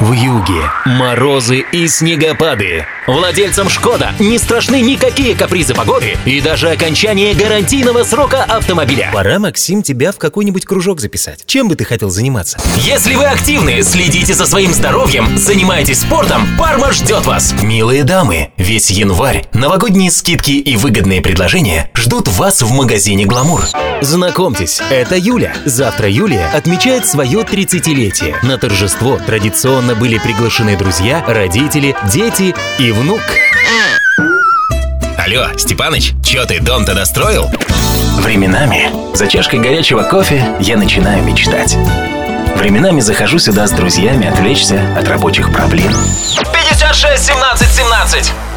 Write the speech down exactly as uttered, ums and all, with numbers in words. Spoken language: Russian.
вьюги, морозы и снегопады. Владельцам «Шкода» не страшны никакие капризы погоды и даже окончание гарантийного срока автомобиля. Пора, Максим, тебя в какой-нибудь кружок записать. Чем бы ты хотел заниматься? Если вы активны, следите за своим здоровьем, занимаетесь спортом, Парма ждет вас. Милые дамы, весь январь новогодние скидки и выгодные предложения ждут вас в магазине «Гламур». Знакомьтесь, это Юля. Завтра Юлия отмечает свое тридцатилетие. На торжество традиционно были приглашены друзья, родители, дети и внук. Алло, Степаныч, чё ты дом-то достроил? Временами за чашкой горячего кофе я начинаю мечтать. Временами захожу сюда с друзьями отвлечься от рабочих проблем. пятьдесят шесть семнадцать семнадцать